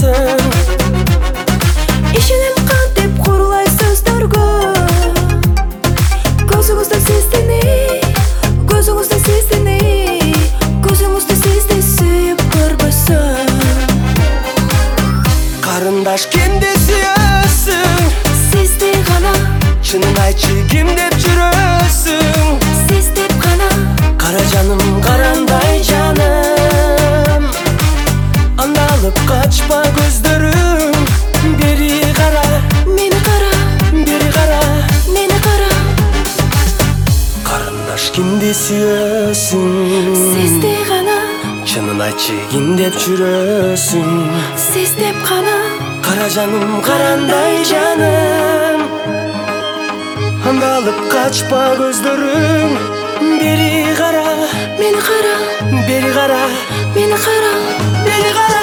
каласың. Ишенем кантип курулай сөздөргө, көзүңүздө сиздини, көзүңүздө сиздини, көзүңүздө сизди сүйүп көрбөсөм. Карындаш, кимди сүйөсүң? Сизди гана. Чынын айтчы, ким деп жүрөсүң? Сиз деп гана. Кара жаным, карандай жаным, анда алып качпа көздөрүң. Бери кара, Мени кара, бери кара. мени кара. Карындаш, кимди сүйөсүң? Сизди гана. Чынын айтчы, ким деп жүрөсүң? Сиз деп гана. Кара жаным, карандай жаным, анда алып качпа көздөрүң. Бери кара, Мени кара, бери кара, мени кара. бери кара.